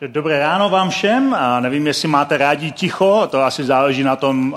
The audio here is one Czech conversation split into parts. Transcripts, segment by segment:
Dobré ráno vám všem. Nevím, jestli máte rádi ticho, to asi záleží na tom,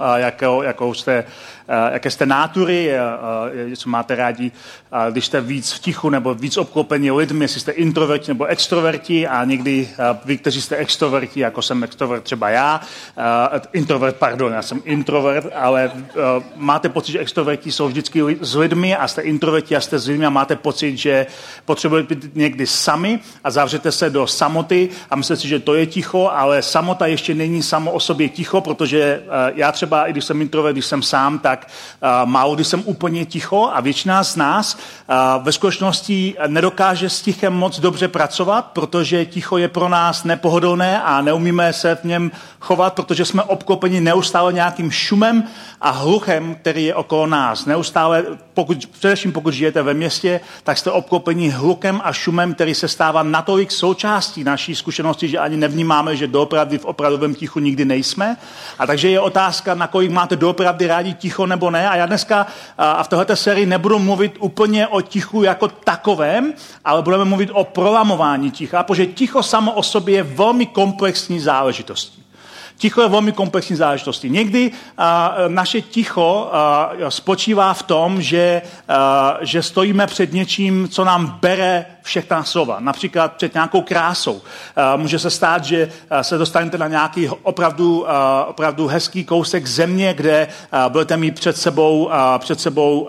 jaké jste nátury, jestli máte rádi, když jste víc v tichu nebo víc obklopení lidmi, jestli jste introverti nebo extroverti a někdy vy, kteří jste extroverti, jako jsem extrovert třeba já, já jsem introvert, ale máte pocit, že extroverti jsou vždycky s lidmi a jste introverti a jste s lidmi a máte pocit, že potřebujete být někdy sami a zavřete se do samoty a myslíte si, že to je ticho, ale samota ještě není samo o sobě ticho, protože já třeba, i když jsem introvert, když jsem sám, tak málo když jsem úplně ticho a většina z nás ve skutečnosti nedokáže s tichem moc dobře pracovat, protože ticho je pro nás nepohodlné a neumíme se v něm chovat, protože jsme obklopeni neustále nějakým šumem a hluchem, který je okolo nás. Neustále, především pokud žijete ve městě, tak jste obklopeni hlukem a šumem, který se stává natolik součástí naší zkušenosti, že ani nevnímáme, že doopravdy v opravdovém tichu nikdy nejsme. A takže je otázka, nakolik máte doopravdy rádi ticho nebo ne. A já dneska a v této sérii nebudu mluvit úplně o tichu jako takovém, ale budeme mluvit o prolamování ticha, protože ticho samo o sobě je velmi komplexní záležitostí. Ticho je velmi komplexní záležitostí. Někdy naše ticho spočívá v tom, že stojíme před něčím, co nám bere všechna slova. Například před nějakou krásou. Může se stát, že se dostanete na nějaký opravdu hezký kousek země, kde budete mít před sebou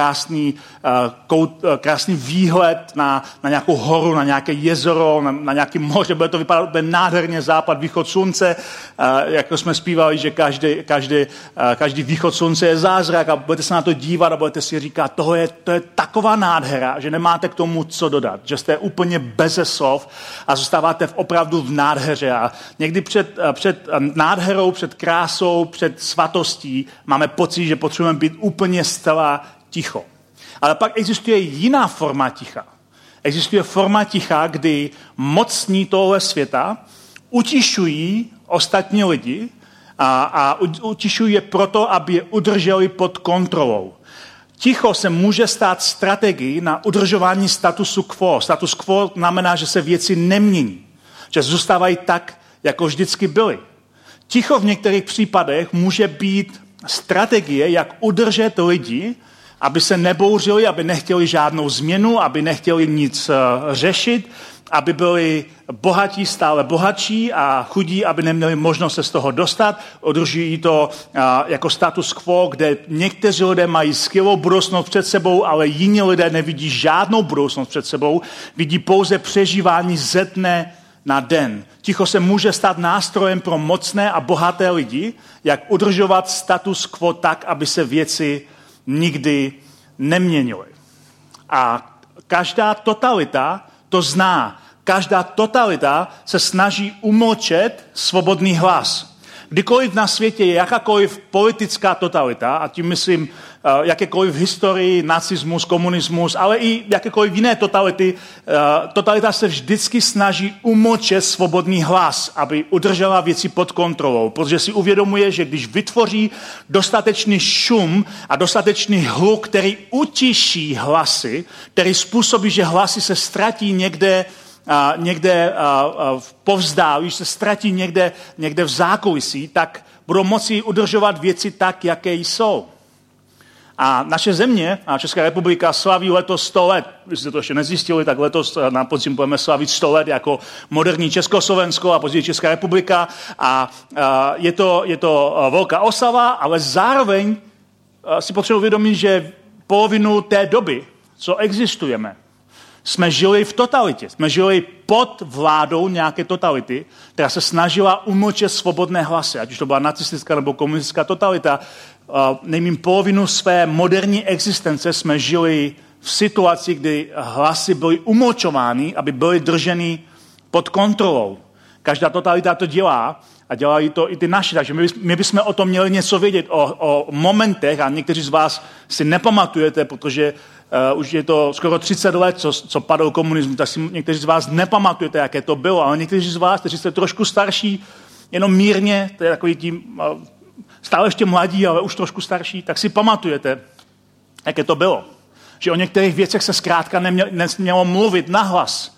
krásný výhled na nějakou horu, na nějaké jezero, na nějaké moře. Bude to vypadat nádherně západ, východ slunce. Jako jsme zpívali, že každý východ slunce je zázrak a budete se na to dívat a budete si říkat, to je taková nádhera, že nemáte k tomu co dodat, že jste úplně beze slov a zůstáváte opravdu v nádheře. A někdy před nádherou, před krásou, před svatostí máme pocit, že potřebujeme být úplně zcela ticho. Ale pak existuje jiná forma ticha. Existuje forma ticha, kdy mocní tohle světa utišují ostatní lidi a utišují je proto, aby je udrželi pod kontrolou. Ticho se může stát strategií na udržování statusu quo. Status quo znamená, že se věci nemění, že zůstávají tak, jako vždycky byly. Ticho v některých případech může být strategie, jak udržet lidi, aby se nebouřili, aby nechtěli žádnou změnu, aby nechtěli nic řešit, aby byli bohatí stále bohatší a chudí, aby neměli možnost se z toho dostat. Udržují to jako status quo, kde někteří lidé mají skvělou budoucnost před sebou, ale jiní lidé nevidí žádnou budoucnost před sebou, vidí pouze přežívání ze dne na den. Ticho se může stát nástrojem pro mocné a bohaté lidi, jak udržovat status quo tak, aby se věci nikdy neměnily. A každá totalita to zná. Každá totalita se snaží umlčet svobodný hlas. Kdykoliv na světě je jakákoliv politická totalita, a tím myslím jakékoliv v historii, nacismus, komunismus, ale i jakékoliv jiné totality, totalita se vždycky snaží umlčet svobodný hlas, aby udržela věci pod kontrolou, protože si uvědomuje, že když vytvoří dostatečný šum a dostatečný hluk, který utiší hlasy, který způsobí, že hlasy se ztratí někde v povzdálí, se ztratí někde v zákulisí, tak budou moci udržovat věci tak, jaké jsou. A naše země, a Česká republika, slaví letos 100 let. Vy jste to ještě nezjistili, tak letos na podzim budeme slavit 100 let jako moderní Československo a později Česká republika. A je to velká oslava, ale zároveň si potřebuji uvědomit, že polovinu té doby, co existujeme, jsme žili v totalitě. Jsme žili pod vládou nějaké totality, která se snažila umlčet svobodné hlasy. Ať už to byla nacistická nebo komunistická totalita. Nejmín polovinu své moderní existence jsme žili v situaci, kdy hlasy byly umlčovány, aby byly drženy pod kontrolou. Každá totalita to dělá a dělají to i ty naši. Takže my bychom o tom měli něco vědět, o momentech, a někteří z vás si nepamatujete, protože už je to skoro 30 let, co padl komunismus, tak si někteří z vás nepamatujete, jaké to bylo, ale někteří z vás, kteří jste trošku starší, jenom mírně, to je takový tím stále ještě mladí, ale už trošku starší, tak si pamatujete, jaké to bylo. Že o některých věcech se zkrátka nemělo mluvit nahlas.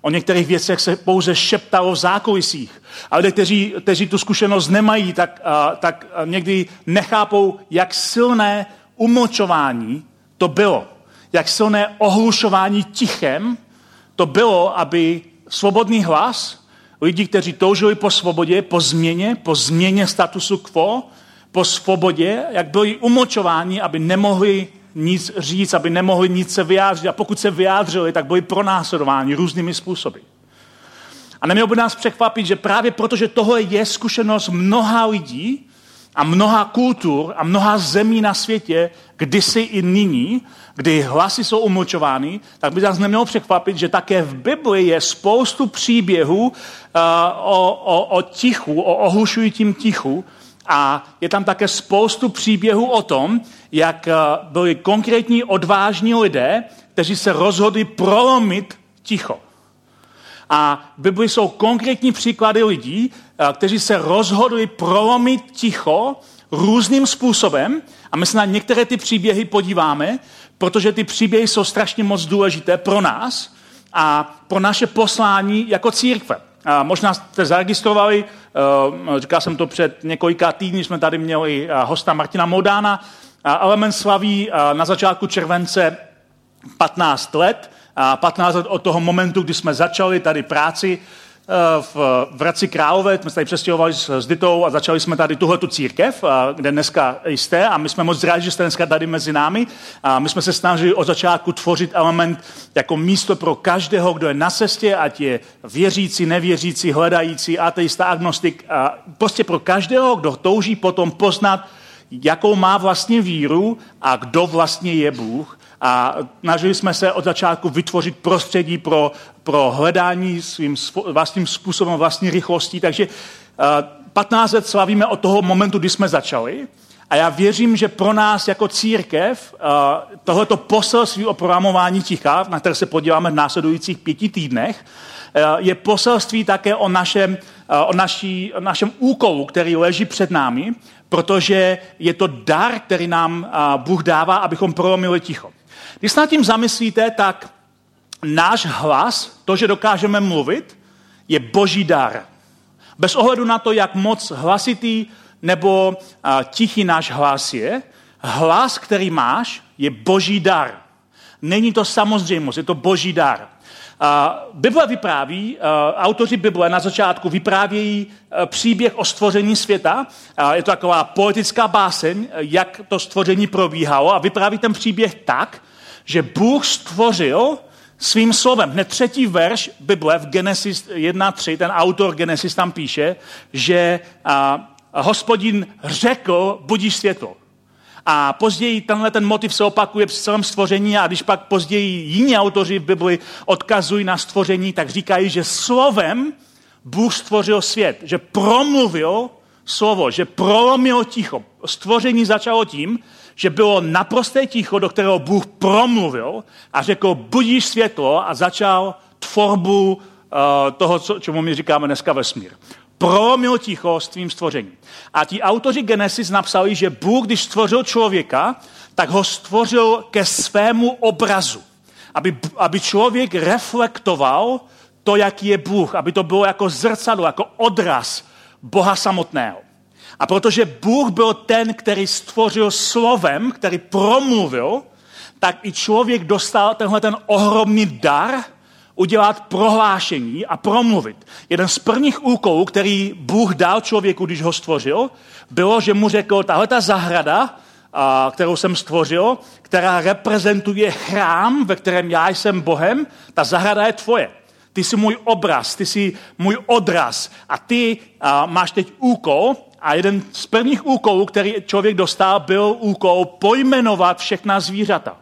O některých věcech se pouze šeptalo v zákulisích. A lidé, kteří tu zkušenost nemají, tak někdy nechápou, jak silné umlčování to bylo. Jak silné ohlušování tichem to bylo, aby svobodný hlas lidí, kteří toužili po svobodě, po změně statusu quo, po svobodě, jak byli umlčováni, aby nemohli nic říct, aby nemohli nic se vyjádřit. A pokud se vyjádřili, tak byli pronásledováni různými způsoby. A nemělo by nás překvapit, že právě protože tohle je zkušenost mnoha lidí a mnoha kultur a mnoha zemí na světě, kdysi i nyní, kdy hlasy jsou umlčovány, tak by nás nemělo překvapit, že také v Bibli je spoustu příběhů o tichu, o ohlušujícím tichu, a je tam také spoustu příběhů o tom, jak byli konkrétní odvážní lidé, kteří se rozhodli prolomit ticho. A v Bibli jsou konkrétní příklady lidí, kteří se rozhodli prolomit ticho různým způsobem. A my se na některé ty příběhy podíváme, protože ty příběhy jsou strašně moc důležité pro nás a pro naše poslání jako církve. A možná jste zaregistrovali, říkal jsem to před několika týdny, jsme tady měli hosta Martina Moldána. Element slaví na začátku července 15 let. 15 let od toho momentu, kdy jsme začali tady práci v Hradci Králové, jsme se tady přestěhovali s Ditou a začali jsme tady tuhletu církev, kde dneska jste, a my jsme moc rádi, že jste dneska tady mezi námi. A my jsme se snažili od začátku tvořit Element jako místo pro každého, kdo je na cestě, ať je věřící, nevěřící, hledající, ateista, agnostik, a prostě pro každého, kdo touží potom poznat, jakou má vlastně víru a kdo vlastně je Bůh. A snažili jsme se od začátku vytvořit prostředí pro hledání svým vlastním způsobem, vlastní rychlostí. Takže 15 let slavíme od toho momentu, kdy jsme začali. A já věřím, že pro nás jako církev tohleto poselství o programování ticha, na které se podíváme v následujících 5 týdnech, je poselství také o našem úkolu, který leží před námi, protože je to dar, který nám Bůh dává, abychom prolomili ticho. Když se nad tím zamyslíte, tak náš hlas, to, že dokážeme mluvit, je boží dar. Bez ohledu na to, jak moc hlasitý nebo tichý náš hlas je, hlas, který máš, je boží dar. Není to samozřejmost, je to boží dar. Bible vypráví, autoři Bible na začátku vyprávějí příběh o stvoření světa. Je to taková poetická báseň, jak to stvoření probíhalo, a vypráví ten příběh tak, že Bůh stvořil svým slovem. Hned 3. verš Bible v Genesis 1:3, ten autor Genesis tam píše, že Hospodin řekl, budiš světlo. A později ten motiv se opakuje při celém stvoření, a když pak později jiní autoři v Bibli odkazují na stvoření, tak říkají, že slovem Bůh stvořil svět, že promluvil slovo, že prolomil ticho. Stvoření začalo tím, že bylo naprosté ticho, do kterého Bůh promluvil a řekl, budíš světlo, a začal tvorbu toho, čemu my říkáme dneska vesmír. Prolomil ticho s tvým stvořením. A ti autoři Genesis napsali, že Bůh, když stvořil člověka, tak ho stvořil ke svému obrazu. Aby člověk reflektoval to, jaký je Bůh. Aby to bylo jako zrcadlo, jako odraz Boha samotného. A protože Bůh byl ten, který stvořil slovem, který promluvil, tak i člověk dostal ten ohromný dar udělat prohlášení a promluvit. Jeden z prvních úkolů, který Bůh dal člověku, když ho stvořil, bylo, že mu řekl, tahle ta zahrada, kterou jsem stvořil, která reprezentuje chrám, ve kterém já jsem Bohem, ta zahrada je tvoje. Ty jsi můj obraz, ty jsi můj odraz a ty máš teď úkol, a jeden z prvních úkolů, který člověk dostal, byl úkol pojmenovat všechna zvířata.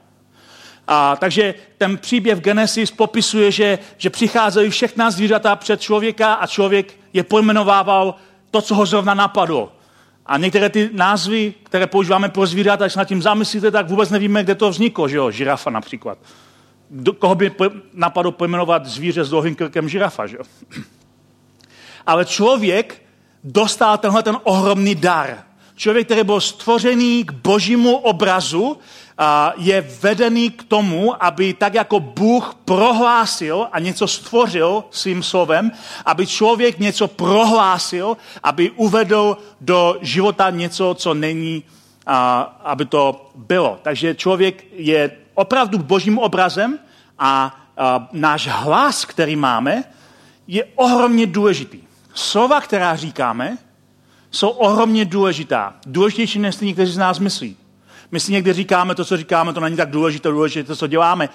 Takže ten příběh v Genesis popisuje, že přicházejí všechna zvířata před člověka a člověk je pojmenovával to, co ho zrovna napadlo. A některé ty názvy, které používáme pro zvířata, když se nad tím zamyslíte, tak vůbec nevíme, kde to vzniklo, že jo? Žirafa například. Koho by napadlo pojmenovat zvíře s dlouhým krkem žirafa, že jo? Ale člověk dostal tenhle ten ohromný dar. Člověk, který byl stvořený k božímu obrazu, je vedený k tomu, aby tak jako Bůh prohlásil a něco stvořil svým slovem, aby člověk něco prohlásil, aby uvedl do života něco, co není, aby to bylo. Takže člověk je opravdu božím obrazem a náš hlas, který máme, je ohromně důležitý. Slova, která říkáme, jsou ohromně důležitá. Důležitější, než si někteří z nás myslí. My si někdy říkáme, to, co říkáme, to není tak důležité, to, co děláme.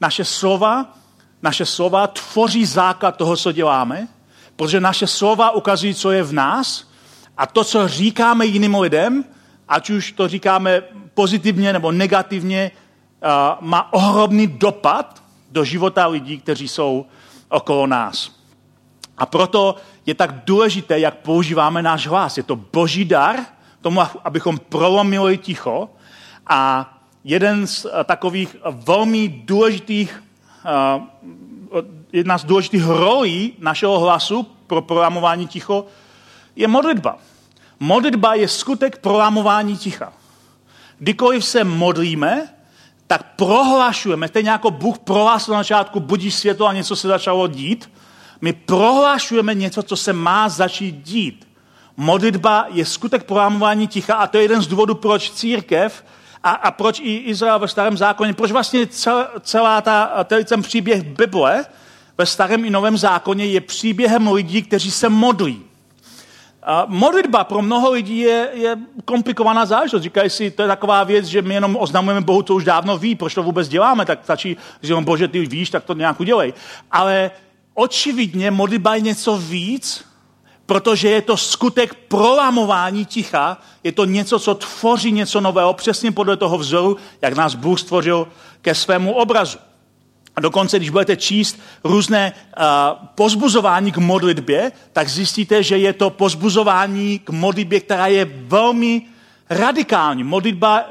Naše slova tvoří základ toho, co děláme, protože naše slova ukazují, co je v nás a to, co říkáme jiným lidem, ať už to říkáme pozitivně nebo negativně, má ohromný dopad do života lidí, kteří jsou okolo nás. A proto je tak důležité, jak používáme náš hlas. Je to boží dar tomu, abychom prolomili ticho. A jeden z takových velmi důležitých, jedna z důležitých rolí našeho hlasu pro prolamování ticho je modlitba. Modlitba je skutek prolamování ticha. Kdykoliv se modlíme, tak prohlašujeme, stejně jako Bůh prohlásil na začátku budíš světlo a něco se začalo dít, my prohlašujeme něco, co se má začít dít. Modlitba je skutek prolamování ticha a to je jeden z důvodů, proč církev a proč i Izrael ve Starém zákoně, proč vlastně celý ten příběh Bible ve Starém i Novém zákoně je příběhem lidí, kteří se modlí. Modlitba pro mnoho lidí je komplikovaná záležitost. Říkají si, to je taková věc, že my jenom oznamujeme Bohu, co už dávno ví, proč to vůbec děláme, tak stačí, že Bože, ty víš, tak to nějak udělej. Ale očividně modlitba je něco víc, protože je to skutek prolamování ticha, je to něco, co tvoří něco nového, přesně podle toho vzoru, jak nás Bůh stvořil ke svému obrazu. A dokonce, když budete číst různé pozbuzování k modlitbě, tak zjistíte, že je to pozbuzování k modlitbě, která je velmi radikální. Modlitba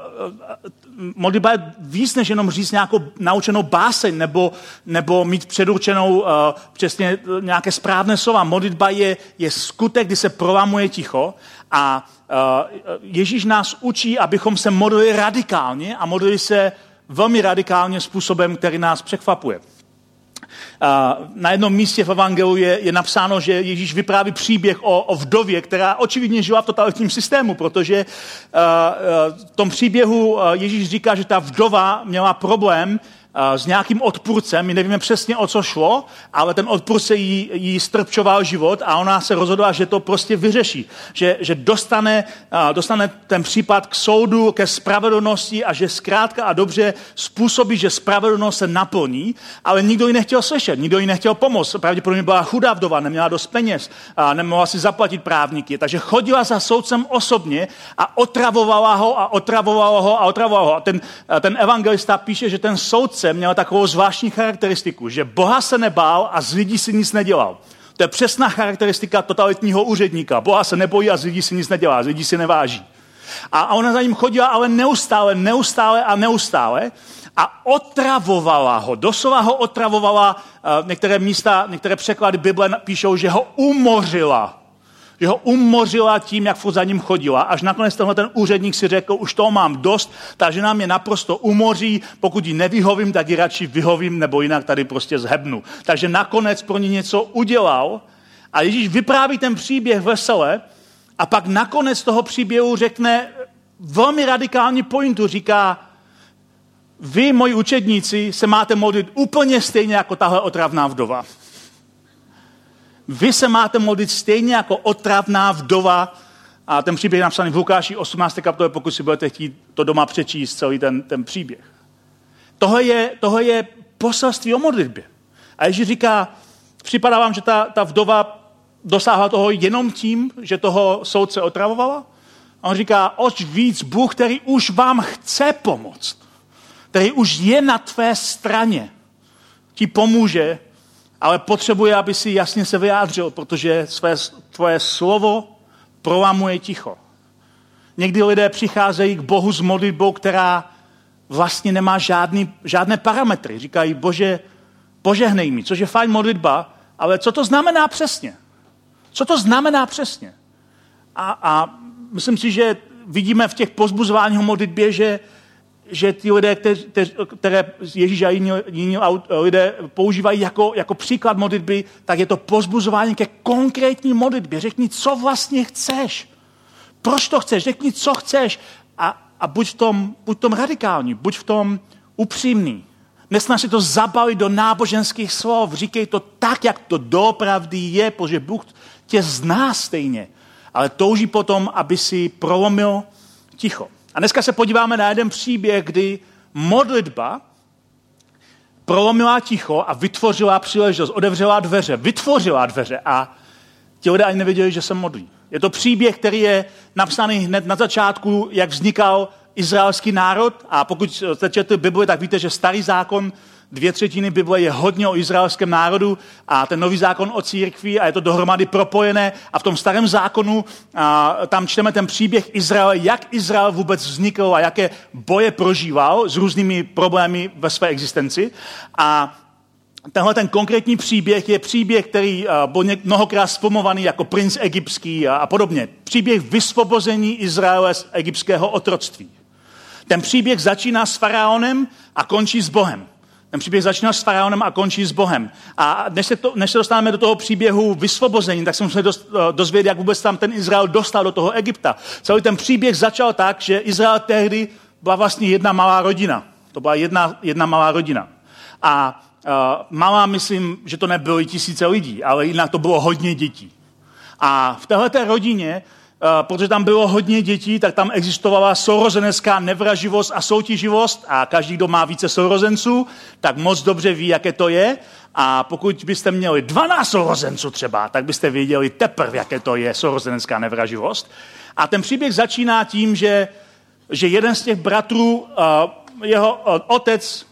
je víc, než jenom říct nějakou naučenou báseň nebo mít předurčenou přesně nějaké správné slova. Modlitba je skutek, kdy se prolamuje ticho a Ježíš nás učí, abychom se modlili radikálně a modlili se velmi radikálně způsobem, který nás překvapuje. Na jednom místě v evangeliu je napsáno, že Ježíš vypráví příběh o vdově, která očividně žila v totalitním systému, protože v tom příběhu Ježíš říká, že ta vdova měla problém s nějakým odpůrcem, my nevíme přesně, o co šlo, ale ten odpůrce jí strpčoval život a ona se rozhodla, že to prostě vyřeší. Že dostane ten případ k soudu, ke spravedlnosti a že zkrátka a dobře způsobí, že spravedlnost se naplní, ale nikdo ji nechtěl slyšet, nikdo ji nechtěl pomoct. Pravděpodobně byla chudá vdova, neměla dost peněz, nemohla si zaplatit právníky, takže chodila za soudcem osobně a otravovala ho. A ten evangelista píše, že ten soudce měl takovou zvláštní charakteristiku, že Boha se nebál a z lidí si nic nedělal. To je přesná charakteristika totalitního úředníka. Boha se nebojí a z lidí si nic nedělá, z lidí si neváží. A ona za ním chodila ale neustále a otravovala ho. Doslova ho otravovala, některé překlady Bible píšou, že ho umořila. Že ho umořila tím, jak furt za ním chodila. Až nakonec ten úředník si řekl, už toho mám dost, ta žena mě naprosto umoří, pokud jí nevyhovím, tak ji radši vyhovím, nebo jinak tady prostě zhebnu. Takže nakonec pro ní něco udělal a Ježíš vypráví ten příběh vesele a pak nakonec toho příběhu řekne velmi radikální pointu, říká, vy, moji učedníci, se máte modlit úplně stejně jako tahle otravná vdova. Vy se máte modlit stejně jako otravná vdova. A ten příběh je napsaný v Lukáši 18. kapitole, pokud si budete chtít to doma přečíst, celý ten příběh. Tohle je poselství o modlitbě. A Ježíš říká, připadá vám, že ta vdova dosáhla toho jenom tím, že toho soudce otravovala? A on říká, oč víc Bůh, který už vám chce pomoct, který už je na tvé straně, ti pomůže, ale potřebuje, aby si jasně se vyjádřil, protože tvoje slovo prolamuje ticho. Někdy lidé přicházejí k Bohu s modlitbou, která vlastně nemá žádné parametry. Říkají, Bože, požehnej mi, což je fajn modlitba, ale co to znamená přesně? Co to znamená přesně? A myslím si, že vidíme v těch povzbuzováních o modlitbě, že ty lidé, které Ježíš a jiní lidé používají jako příklad modlitby, tak je to povzbuzování ke konkrétní modlitbě. Řekni, co vlastně chceš. Proč to chceš? Řekni, co chceš. A buď v tom radikální, buď v tom upřímný. Nesnaž si to zabalit do náboženských slov. Říkej to tak, jak to doopravdy je, protože Bůh tě zná stejně. Ale touží potom, aby si prolomil ticho. A dneska se podíváme na jeden příběh, kdy modlitba prolomila ticho a vytvořila příležitost, otevřela dveře, vytvořila dveře a ti lidé ani nevěděli, že se modlí. Je to příběh, který je napsaný hned na začátku, jak vznikal izraelský národ. A pokud jste četli Bibli, tak víte, že starý zákon, 2/3 Bible je hodně o izraelském národu a ten nový zákon o církvi a je to dohromady propojené. A v tom starém zákonu tam čteme ten příběh Izraele, jak Izrael vůbec vznikl a jaké boje prožíval s různými problémy ve své existenci. A tenhle ten konkrétní příběh je příběh, který byl mnohokrát zformovaný jako princ egyptský a podobně. Příběh vysvobození Izraele z egyptského otroctví. Ten příběh začíná s faraonem a končí s Bohem. Ten příběh začíná s faraonem a končí s Bohem. A než se dostaneme do toho příběhu vysvobození, tak se musíme dozvědět, jak vůbec tam ten Izrael dostal do toho Egypta. Celý ten příběh začal tak, že Izrael tehdy byla vlastně jedna malá rodina. To byla jedna malá rodina. A malá, myslím, že to nebyly tisíce lidí, ale jinak to bylo hodně dětí. A v téhleté rodině, protože tam bylo hodně dětí, tak tam existovala sourozenecká nevraživost a soutěživost a každý, kdo má více sourozenců, tak moc dobře ví, jaké to je. A pokud byste měli 12 sourozenců třeba, tak byste věděli teprve, jaké to je sourozenecká nevraživost. A ten příběh začíná tím, že jeden z těch bratrů, jeho otec,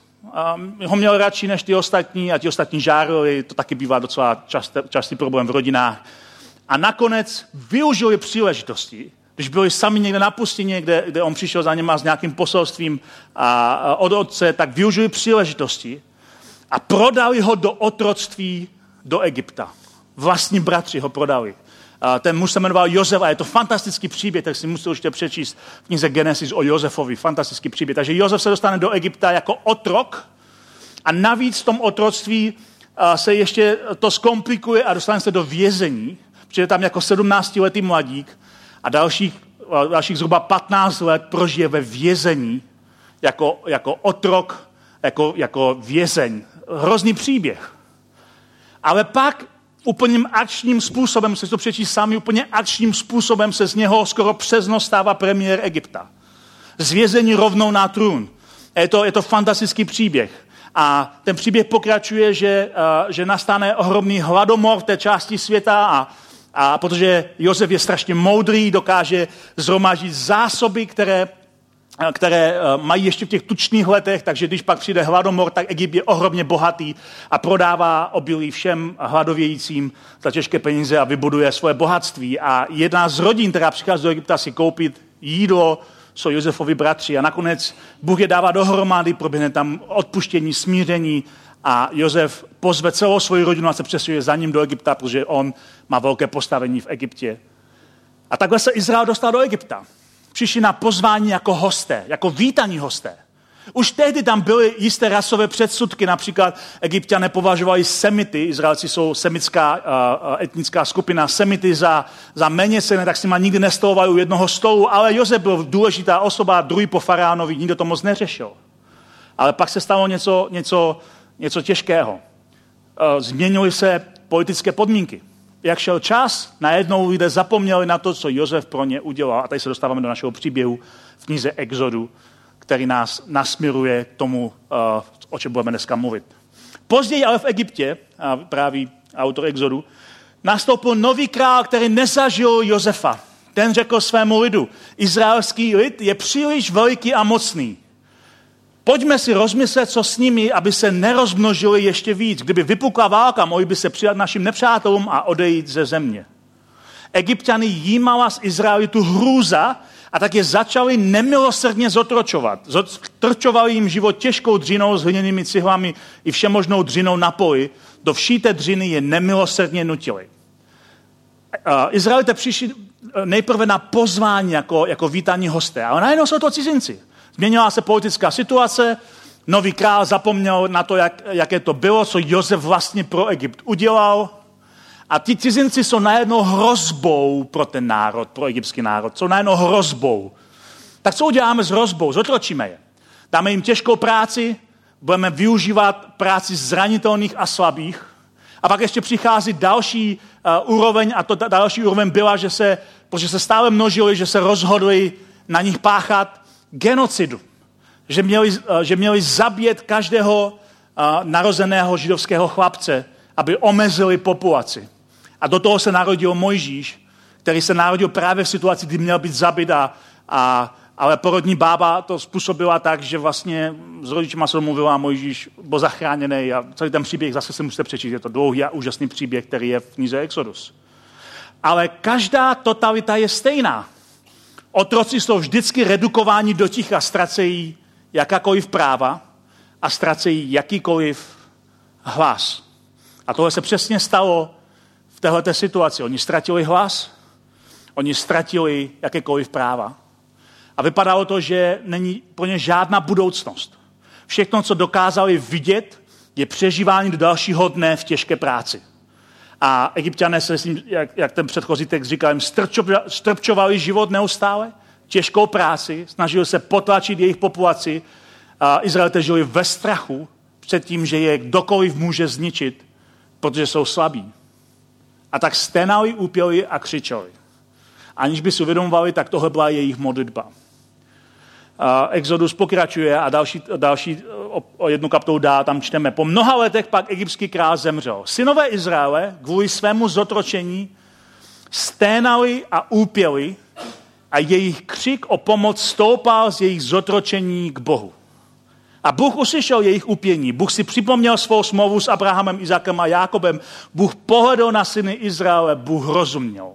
ho měl radši než ty ostatní a ti ostatní žárili, to taky bývá docela častý problém v rodinách. A nakonec využili příležitosti, když byli sami někde na pustině, kde on přišel za něma s nějakým poselstvím od otce, tak využili příležitosti a prodali ho do otroctví do Egypta. Vlastní bratři ho prodali. Ten muž se jmenoval Josef a je to fantastický příběh, tak si musíte určitě přečíst v knize Genesis o Josefovi. Fantastický příběh. Takže Josef se dostane do Egypta jako otrok a navíc v tom otroctví se ještě to zkomplikuje a dostane se do vězení. Přijde tam jako 17letý mladík a dalších zhruba 15 let prožije ve vězení jako otrok, jako vězeň. Hrozný příběh. Ale pak úplným akčním způsobem, musíte to přečíst sami, úplně akčním způsobem se z něho skoro přes noc stává premiér Egypta. Z vězení rovnou na trůn. Je to fantastický příběh. A ten příběh pokračuje, že nastane ohromný hladomor v té části světa a protože Josef je strašně moudrý, dokáže shromáždit zásoby, které mají ještě v těch tučných letech, takže když pak přijde hladomor, tak Egypt je ohromně bohatý a prodává obilí všem hladovějícím za těžké peníze a vybuduje svoje bohatství. A jedna z rodin, která přichází do Egypta si koupit jídlo, jsou Josefovi bratři. A nakonec Bůh je dává dohromady, proběhne tam odpuštění, smíření a Josef pozve celou svoji rodinu a se přesuje za ním do Egypta, protože on má velké postavení v Egyptě. A takhle se Izrael dostal do Egypta. Přišli na pozvání jako hosté, jako vítaní hosté. Už tehdy tam byly jisté rasové předsudky, například Egypťané považovali Semity, Izraelci jsou semitská etnická skupina, Semity za méněcenné, tak si ma nikdy nestolovali u jednoho stolu, ale Josef byl důležitá osoba, druhý po faraonovi, nikdo to moc neřešil. Ale pak se stalo něco těžkého. Změnily se politické podmínky. Jak šel čas, najednou lidé zapomněli na to, co Josef pro ně udělal. A tady se dostáváme do našeho příběhu v knize Exodu, který nás nasměruje k tomu, o čem budeme dneska mluvit. Později ale v Egyptě, právě autor Exodu, nastoupil nový král, který nezažil Josefa. Ten řekl svému lidu, izraelský lid je příliš veliký a mocný. Pojďme si rozmyslet, co s nimi, aby se nerozmnožili ještě víc. Kdyby vypukla válka, mohli by se přidat našim nepřátelům a odejít ze země. Egypťany jímala z Izraelitu hrůza a tak je začali nemilosrdně zotročovat. Zotročovali jim život těžkou dřinou s hliněnými cihlami i všemožnou dřinou na poli. Do vší té dřiny je nemilosrdně nutili. Izraelité přišli nejprve na pozvání jako vítaní hosté, ale najednou jsou to cizinci. Změnila se politická situace, nový král zapomněl na to, jaké to bylo, co Josef vlastně pro Egypt udělal. A ti cizinci jsou najednou hrozbou pro ten národ, pro egyptský národ. Jsou najednou hrozbou. Tak co uděláme s hrozbou? Zotročíme je. Dáme jim těžkou práci, budeme využívat práci zranitelných a slabých. A pak ještě přichází další úroveň, a to další úroveň byla, protože se stále množili, že se rozhodli na nich páchat genocidu. Že měli zabít každého narozeného židovského chlapce, aby omezili populaci. A do toho se narodil Mojžíš, který se narodil právě v situaci, kdy měl být zabit, ale porodní bába to způsobila tak, že vlastně s rodičima se domluvila a Mojžíš byl zachráněný a celý ten příběh zase si musíte přečíst. Je to dlouhý a úžasný příběh, který je v knize Exodus. Ale každá totalita je stejná. Otroci jsou vždycky redukováni do ticha, ztracejí jakákoliv práva a ztracejí jakýkoliv hlas. A tohle se přesně stalo v téhleté situaci. Oni ztratili hlas, oni ztratili jakékoliv práva. A vypadalo to, že není pro ně žádná budoucnost. Všechno, co dokázali vidět, je přežívání do dalšího dne v těžké práci. A Egypťané se, jak ten předchozí text říkal, jim strpčovali život neustále, těžkou práci, snažili se potlačit jejich populaci. Izraelité žili ve strachu před tím, že je kdokoliv může zničit, protože jsou slabí. A tak sténali, úpěli a křičeli. Aniž by si uvědomovali, tak tohle byla jejich modlitba. Exodus pokračuje a další o jednu kapitolu dál tam čteme. Po mnoha letech pak egyptský král zemřel. Synové Izraele kvůli svému zotročení sténali a úpěli a jejich křik o pomoc stoupal z jejich zotročení k Bohu. A Bůh uslyšel jejich úpění. Bůh si připomněl svou smlouvu s Abrahamem, Izákem a Jákobem. Bůh pohledl na syny Izraele, Bůh rozuměl.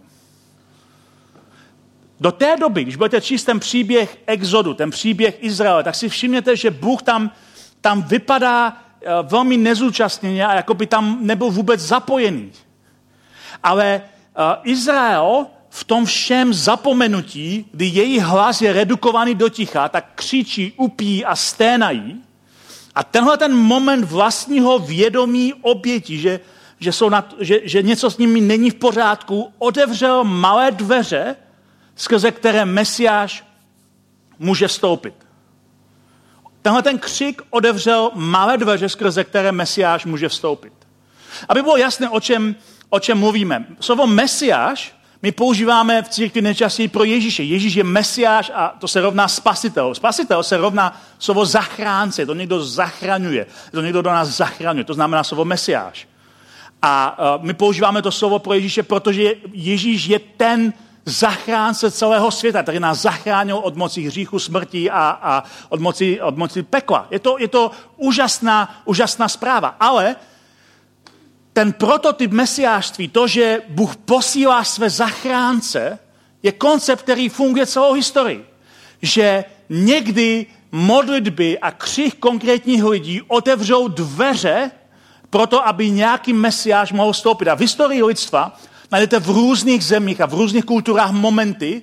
Do té doby, když budete číst ten příběh Exodu, ten příběh Izraele, tak si všimněte, že Bůh tam vypadá velmi nezúčastněně a jako by tam nebyl vůbec zapojený. Ale Izrael v tom všem zapomenutí, kdy jejich hlas je redukovaný do ticha, tak křičí, upí a sténají. A tenhle ten moment vlastního vědomí obětí, že něco s nimi není v pořádku, otevřel malé dveře, skrze které Mesiáš může vstoupit. Tenhle ten křik otevřel malé dveře, skrze které Mesiáš může vstoupit. Aby bylo jasné, o čem mluvíme. Slovo Mesiáš my používáme v církvi nejčastěji pro Ježíše. Ježíš je Mesiáš a to se rovná spasitel. Spasitel se rovná slovo zachránce, to někdo zachraňuje, to někdo do nás zachraňuje, to znamená slovo Mesiáš. A my používáme to slovo pro Ježíše, protože Ježíš je ten zachránce celého světa, který nás zachránil od moci hříchu, smrti a od moci pekla. Je to úžasná zpráva, ale ten prototyp mesiášství, to, že Bůh posílá své zachránce, je koncept, který funguje celou historii. Že někdy modlitby a křik konkrétních lidí otevřou dveře proto, aby nějaký mesiáš mohl vstoupit. A v historii lidstva najdete v různých zemích a v různých kulturách momenty,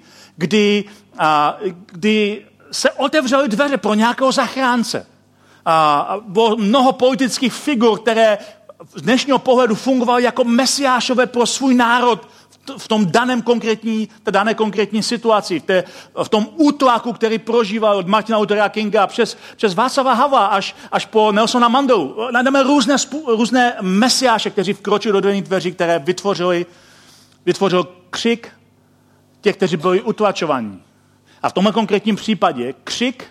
kdy se otevřely dveře pro nějakého zachránce. Bylo mnoho politických figur, které z dnešního pohledu fungovaly jako mesiášové pro svůj národ v tom dané konkrétní situaci, v tom útlaku, který prožíval od Martina Luthera Kinga přes Václava Havla až po Nelsona Mandelu. Najdeme různé mesiáše, kteří vkročili do dveří, které vytvořil křik těch, kteří byli utlačovaní. A v tomhle konkrétním případě křik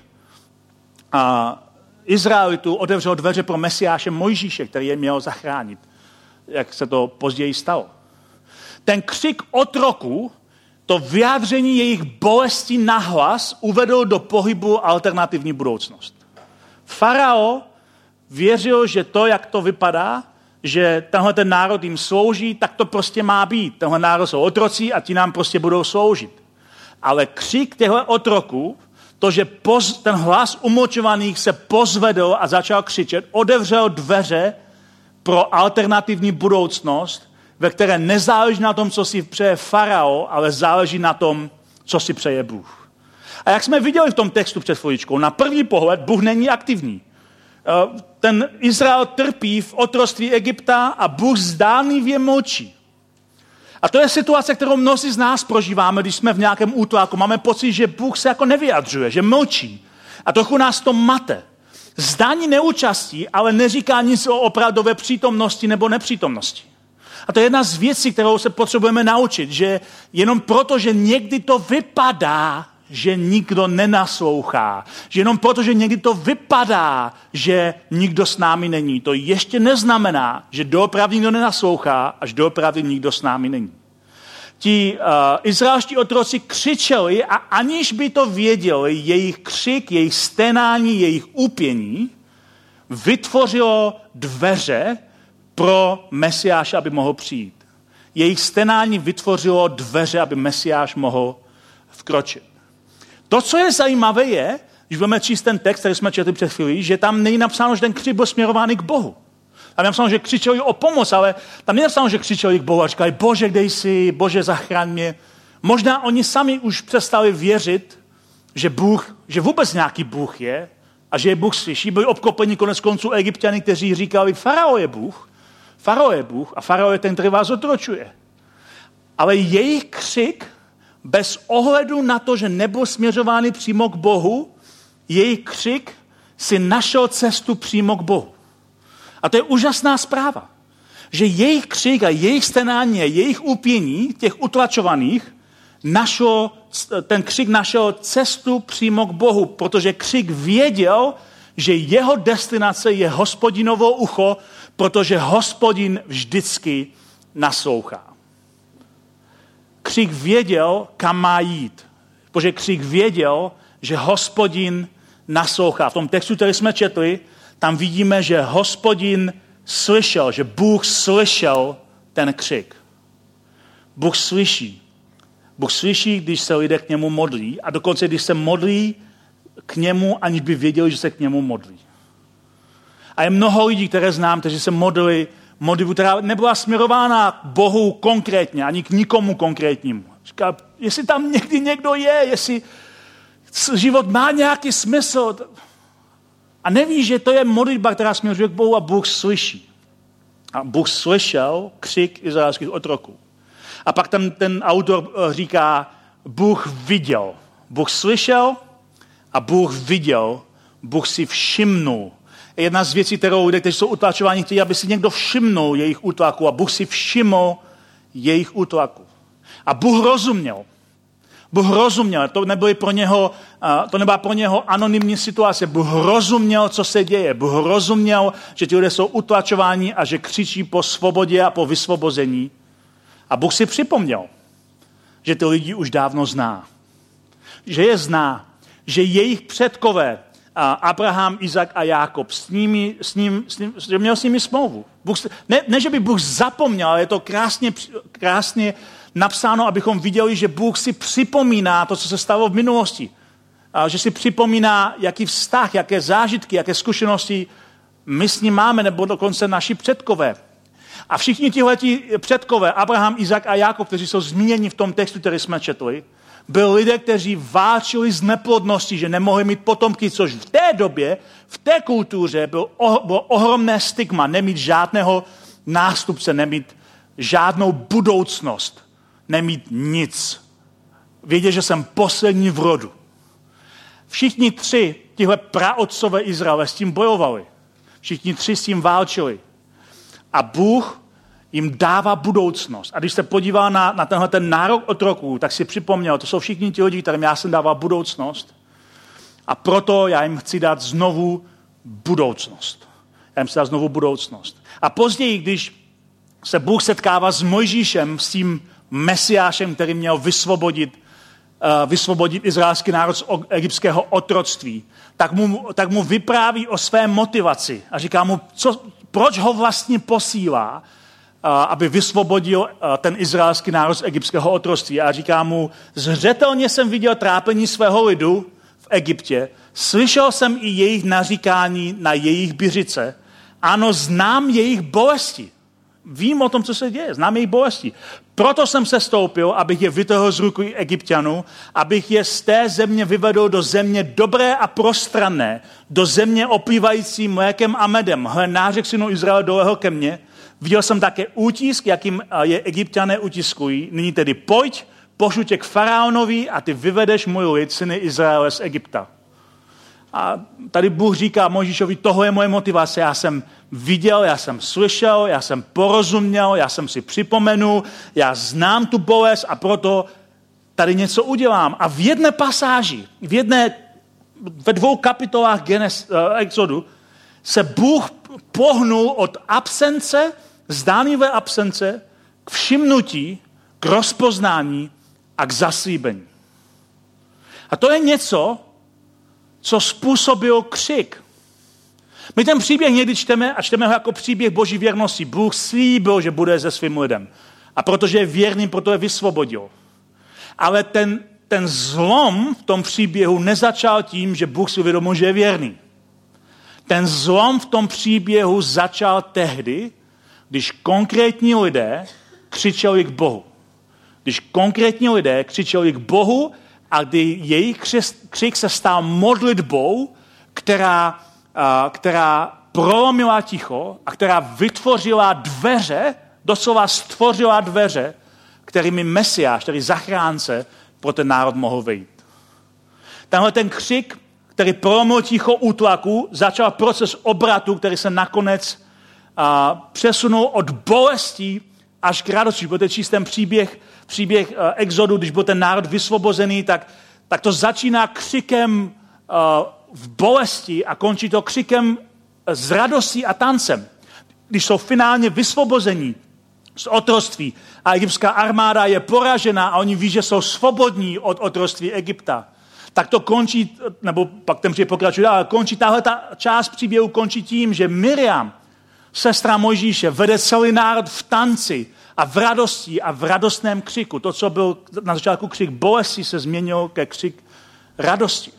Izraelitů otevřel dveře pro Mesiáše Mojžíše, který je měl zachránit, jak se to později stalo. Ten křik otroků, to vyjádření jejich bolesti nahlas uvedl do pohybu alternativní budoucnost. Farao věřil, že to, jak to vypadá, že tenhle ten národ jim slouží, tak to prostě má být. Tenhle národ jsou otroci a ti nám prostě budou sloužit. Ale křik těchto otroků, to, že ten hlas umlčovaných se pozvedl a začal křičet, otevřel dveře pro alternativní budoucnost, ve které nezáleží na tom, co si přeje farao, ale záleží na tom, co si přeje Bůh. A jak jsme viděli v tom textu před chviličkou, na první pohled Bůh není aktivní. Ten Izrael trpí v otroctví Egypta a Bůh zdánlivě mlčí. A to je situace, kterou mnozí z nás prožíváme, když jsme v nějakém útlaku. Máme pocit, že Bůh se jako nevyjadřuje, že mlčí. A trochu nás to mate. Zdání neúčastí, ale neříká nic o opravdové přítomnosti nebo nepřítomnosti. A to je jedna z věcí, kterou se potřebujeme naučit, že jenom proto, že někdy to vypadá, že nikdo nenaslouchá, že jenom proto, že někdy to vypadá, že nikdo s námi není, to ještě neznamená, že doopravdy nikdo nenaslouchá, až doopravdy nikdo s námi není. Ti izraelští otroci křičeli a aniž by to věděli, jejich křik, jejich stenání, jejich úpění vytvořilo dveře pro Mesiáše, aby mohl přijít. Jejich stenání vytvořilo dveře, aby Mesiáš mohl vkročit. To, co je zajímavé, je, když budeme číst ten text, který jsme četli před chvílí, že tam není napsáno, že ten křik byl směrovaný k Bohu. Tam je napsáno, že křičeli o pomoc, ale tam není napsáno, že křičeli k Bohu a říkali, Bože, kde jsi, Bože, zachraň mě. Možná oni sami už přestali věřit, že vůbec nějaký Bůh je a že je Bůh slyší. Byli obklopeni konec konců Egypťany, kteří říkali, farao je Bůh a farao je ten, který vás otročuje. Ale jejich křik, bez ohledu na to, že nebyl směřovány přímo k Bohu, jejich křik si našel cestu přímo k Bohu. A to je úžasná zpráva, že jejich křik a jejich stenání a jejich úpění, těch utlačovaných, ten křik našel cestu přímo k Bohu, protože křik věděl, že jeho destinace je Hospodinovo ucho, protože Hospodin vždycky naslouchá. Křik věděl, kam má jít, protože křik věděl, že Hospodin naslouchá. V tom textu, který jsme četli, tam vidíme, že Hospodin slyšel, že Bůh slyšel ten křik. Bůh slyší. Bůh slyší, když se lidé k němu modlí a dokonce, když se modlí k němu, aniž by věděli, že se k němu modlí. A je mnoho lidí, které znám, kteří se modlili modlitbu, která nebyla směrována k Bohu konkrétně, ani k nikomu konkrétnímu. Říká, jestli tam někdy někdo je, jestli život má nějaký smysl. A neví, že to je modlitba, která směřuje k Bohu a Bůh slyší. A Bůh slyšel křik izraelských otroků. A pak tam ten autor říká, Bůh viděl. Bůh slyšel a Bůh viděl. Bůh si všimnul. Jedna z věcí, kterou lidé, kteří jsou utlačováni, chtějí, aby si někdo všimnul jejich útlaku a Bůh si všiml jejich útlaku. A Bůh rozuměl. Bůh rozuměl, to nebyla pro něho anonymní situace. Bůh rozuměl, co se děje. Bůh rozuměl, že ti lidé jsou utlačováni a že křičí po svobodě a po vysvobození. A Bůh si připomněl, že ty lidi už dávno zná. Že je zná, že jejich předkové, Abraham, Izak a Jákob, že měl s nimi smlouvu. Ne, že by Bůh zapomněl, ale je to krásně napsáno, abychom viděli, že Bůh si připomíná to, co se stalo v minulosti. A že si připomíná, jaký vztah, jaké zážitky, jaké zkušenosti my s ním máme, nebo dokonce naši předkové. A všichni tihleti předkové, Abraham, Izak a Jákob, kteří jsou zmíněni v tom textu, který jsme četli, byli lidé, kteří válčili s neplodností, že nemohli mít potomky, což v té době, v té kultuře bylo ohromné stigma, nemít žádného nástupce, nemít žádnou budoucnost, nemít nic. Vědět, že jsem poslední v rodu. Všichni tři tihle praotcové Izraele s tím bojovali. Všichni tři s tím válčili. A Bůh jim dává budoucnost. A když se podíval na tenhle ten nárok otroků, tak si připomněl, to jsou všichni ti lidi, kterým já jsem dával budoucnost. A proto já jim chci dát znovu budoucnost. A později, když se Bůh setkává s Mojžíšem, s tím Mesiášem, který měl vysvobodit izraelský národ z egyptského otroctví, tak mu vypráví o své motivaci a říká mu, proč ho vlastně posílá, aby vysvobodil ten izraelský národ z egyptského otroctví. A říká mu, zřetelně jsem viděl trápení svého lidu v Egyptě, slyšel jsem i jejich naříkání na jejich byřice, ano, znám jejich bolesti. Vím o tom, co se děje, znám jejich bolesti. Proto jsem se stoupil, abych je vytrhl z ruky Egypťanů, abych je z té země vyvedl do země dobré a prostranné, do země oplývající mlékem a medem. Hle, nářek synu Izraele dolehl ke mně. Viděl jsem také útisk, jakým je Egypťané utiskují. Nyní tedy pojď, pošlu tě k faraonovi a ty vyvedeš můj lid, syny Izraele z Egypta. A tady Bůh říká Mojžíšovi, tohle je moje motivace, já jsem viděl, já jsem slyšel, já jsem porozuměl, já jsem si připomenul, já znám tu bolest a proto tady něco udělám. A v jedné pasáži, ve 2 kapitolách Exodu se Bůh pohnul od absence, zdánlivé absence, k všimnutí, k rozpoznání a k zaslíbení. A to je něco, co způsobil křik. My ten příběh někdy čteme a čteme ho jako příběh Boží věrnosti. Bůh slíbil, že bude se svým lidem. A protože je věrný, proto je vysvobodil. Ale ten zlom v tom příběhu nezačal tím, že Bůh si uvědomil, že je věrný. Ten zlom v tom příběhu začal tehdy, když konkrétní lidé křičeli k Bohu. Když konkrétní lidé křičeli k Bohu a kdy jejich křik se stal modlitbou, která prolomila ticho a která vytvořila dveře, doslova stvořila dveře, kterými Mesiáš, tedy zachránce, pro ten národ mohl vejít. Tenhle ten křik, který prolomil ticho útlaku, začal proces obratu, který se nakonec přesunul od bolestí až k radosti. Budete číst ten příběh Exodu, když byl ten národ vysvobozený, tak to začíná křikem v bolesti a končí to křikem z radostí a tancem. Když jsou finálně vysvobození z otroctví a egyptská armáda je poražena a oni ví, že jsou svobodní od otroctví Egypta, tak to končí, nebo pak ten příběh pokračuje, ale končí tahle část příběhu končí tím, že Miriam, sestra Mojžíše, vede celý národ v tanci a v radosti a v radostném křiku. To, co byl na začátku křik bolesti, se změnil ke křik radosti.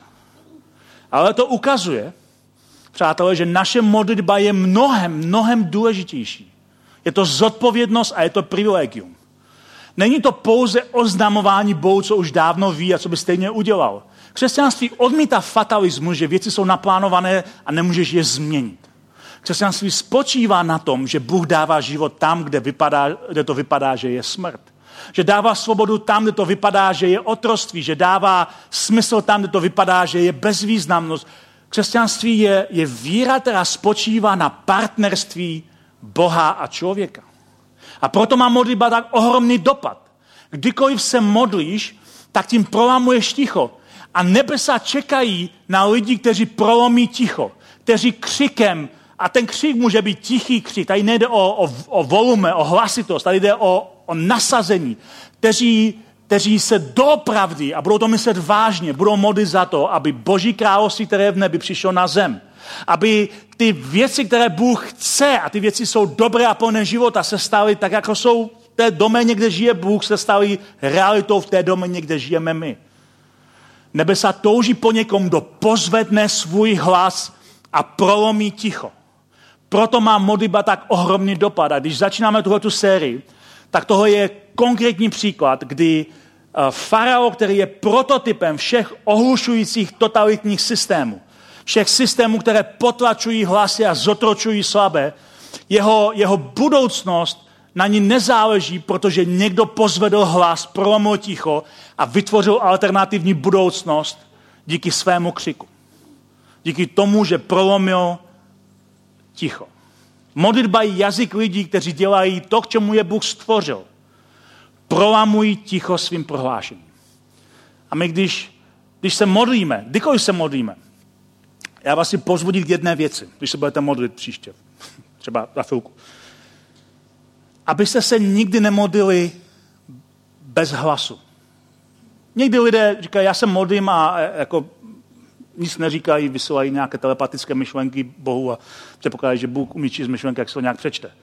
Ale to ukazuje, přátelé, že naše modlitba je mnohem důležitější. Je to zodpovědnost a je to privilegium. Není to pouze oznamování Bohu, co už dávno ví a co by stejně udělal. Křesťanství odmítá fatalismus, že věci jsou naplánované a nemůžeš je změnit. Křesťanství spočívá na tom, že Bůh dává život tam, kde to vypadá, že je smrt. Že dává svobodu tam, kde to vypadá, že je otroctví. Že dává smysl tam, kde to vypadá, že je bezvýznamnost. Křesťanství je víra, která spočívá na partnerství Boha a člověka. A proto má modlitba tak ohromný dopad. Kdykoliv se modlíš, tak tím prolamuješ ticho. A nebesa čekají na lidi, kteří prolomí ticho. Kteří křikem, a ten křik může být tichý křik, tady nejde o volume, o hlasitost, tady jde o nasazení. Kteří se doopravdy, a budou to myslet vážně, budou modlit za to, aby Boží království, které je v nebi, přišlo na zem. Aby ty věci, které Bůh chce, a ty věci jsou dobré a plné života, se staly tak, jako jsou v té doméně, kde žije Bůh, se staly realitou v té doméně, kde žijeme my. Nebesa touží po někom, kdo pozvedne svůj hlas a prolomí ticho. Proto má modlitba tak ohromný dopad. A když začínáme tuhletu sérii, tak tohle je konkrétní příklad, kdy farao, který je prototypem všech ohlušujících totalitních systémů, všech systémů, které potlačují hlasy a zotročují slabé, jeho budoucnost na ní nezáleží, protože někdo pozvedl hlas, prolomil ticho a vytvořil alternativní budoucnost díky svému křiku. Díky tomu, že prolomil ticho. Modlitba je jazyk lidí, kteří dělají to, k čemu je Bůh stvořil. Prolamují ticho svým prohlášením. A my, když se modlíme, kdykoliv se modlíme, já vás si pozvodit k jedné věci, když se budete modlit příště, třeba za chvilku. Abyste se nikdy nemodlili bez hlasu. Někdy lidé říkají, já se modlím a jako nic neříkají, vysílají nějaké telepatické myšlenky Bohu a předpokládají, že Bůh umí číst myšlenky, jak se to nějak přečte.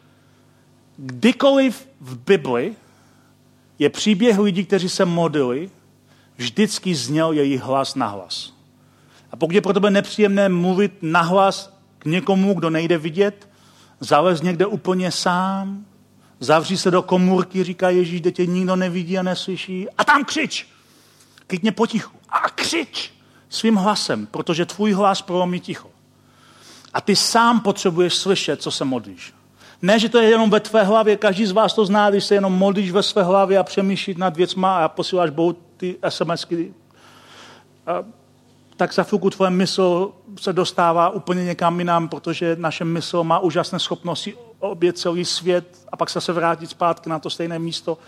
Kdykoliv v Bibli je příběh lidí, kteří se modlili, vždycky zněl jejich hlas na hlas. A pokud je pro tebe nepříjemné mluvit nahlas k někomu, kdo nejde vidět, zalez někde úplně sám, Zavří se do komůrky, říká Ježíš, kde tě nikdo nevidí a neslyší. A tam křič. Klidně potichu. A křič svým hlasem, protože tvůj hlas prolomí ticho. A ty sám potřebuješ slyšet, co se modlíš. Ne, že to je jenom ve tvé hlavě, každý z vás to zná, když se jenom modlíš ve své hlavě a přemýšlíš nad věcma a posíláš Bohu ty SMSky, tak za chvilku tvoje mysl se dostává úplně někam jinam, protože naše mysl má úžasné schopnosti objet celý svět a pak se vrátit zpátky na to stejné místo.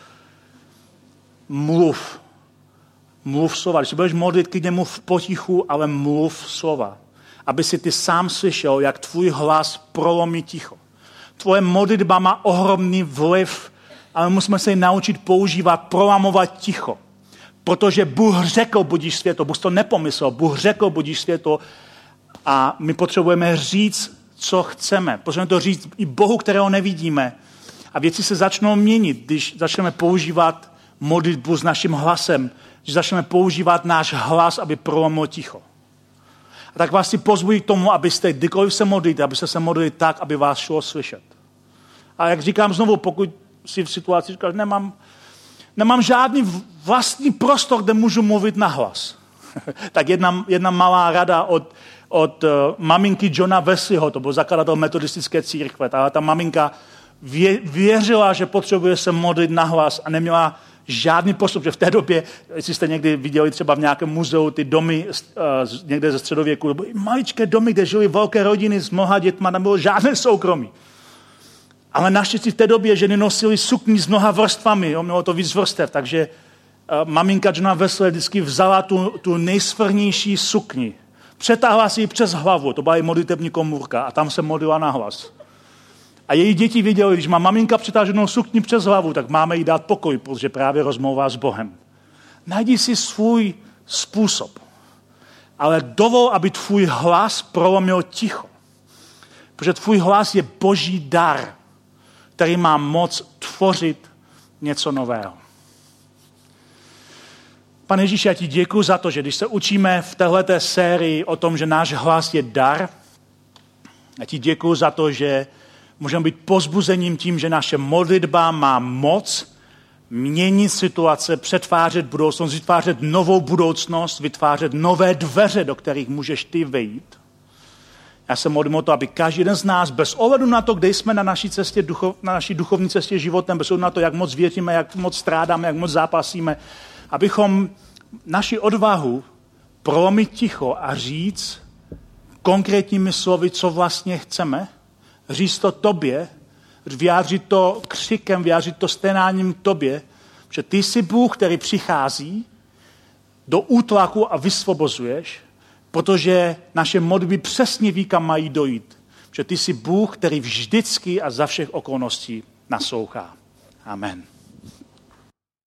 Mluv slova. Když se budeš modlit, klidně mluv potichu, ale mluv slova. Aby si ty sám slyšel, jak tvůj hlas prolomí ticho. Tvoje modlitba má ohromný vliv, ale musíme se ji naučit používat, prolamovat ticho. Protože Bůh řekl, budíš světlo. Bůh to nepomyslel. Bůh řekl, budíš světlo. A my potřebujeme říct, co chceme. Potřebujeme to říct i Bohu, kterého nevidíme. A věci se začnou měnit, když začneme používat modlitbu s naším hlasem. Když začneme používat náš hlas, aby prolomil ticho. A tak vás si pozbuji k tomu, abyste, kdykoliv se modlíte, abyste se modlili tak, aby vás šlo slyšet. A jak říkám znovu, pokud si v situaci říkáš, nemám žádný vlastní prostor, kde můžu mluvit nahlas. Tak jedna malá rada od maminky Johna Wesleyho, to byl zakladatel metodistické církve. Ta maminka věřila, že potřebuje se modlit nahlas a neměla žádný postup, že v té době, jestli jste někdy viděli třeba v nějakém muzeu ty domy někde ze středověku, byly maličké domy, kde žili velké rodiny s mnoha dětma, nebylo žádné soukromí. Ale naštěstí v té době ženy nosily sukni s mnoha vrstvami, mělo to víc vrstev, takže maminka Johna Wesley vždycky vzala tu nejsvrnější sukni, přetáhla si ji přes hlavu, to byla její modlitební komůrka a tam se modlila nahlas. A její děti viděli, když má maminka přetáženou sukni přes hlavu, tak máme jí dát pokoj, protože právě rozmlouvá s Bohem. Najdi si svůj způsob, ale dovol, aby tvůj hlas prolomil ticho. Protože tvůj hlas je boží dar, který má moc tvořit něco nového. Pane Ježíši, já ti děkuji za to, že když se učíme v téhleté sérii o tom, že náš hlas je dar, já ti děkuji za to, že můžeme být povzbuzením tím, že naše modlitba má moc měnit situace, přetvářet budoucnost, vytvářet novou budoucnost, vytvářet nové dveře, do kterých můžeš ty vejít. Já se modlím o to, aby každý jeden z nás, bez ohledu na to, kde jsme na naší cestě, na naší duchovní cestě životem, bez ohledu na to, jak moc věříme, jak moc strádáme, jak moc zápasíme, abychom naši odvahu prolomit ticho a říct konkrétními slovy, co vlastně chceme, říct to tobě, vyjádřit to křikem, vyjádřit to sténáním tobě, že ty jsi Bůh, který přichází do útlaku a vysvobozuješ, protože naše modlitby přesně ví, kam mají dojít. Že ty jsi Bůh, který vždycky a za všech okolností naslouchá. Amen.